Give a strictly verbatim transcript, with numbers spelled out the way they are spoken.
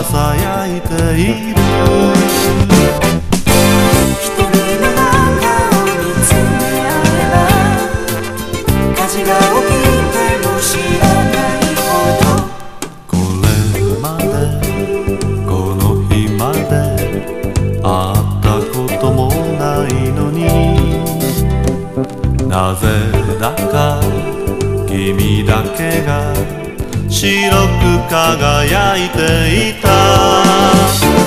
さやいている。 一人の漫画を見つめ合えば火事が起きても知らないほど。 これまでこの日まで会ったこともないのに、なぜだか君だけが白く輝いていた。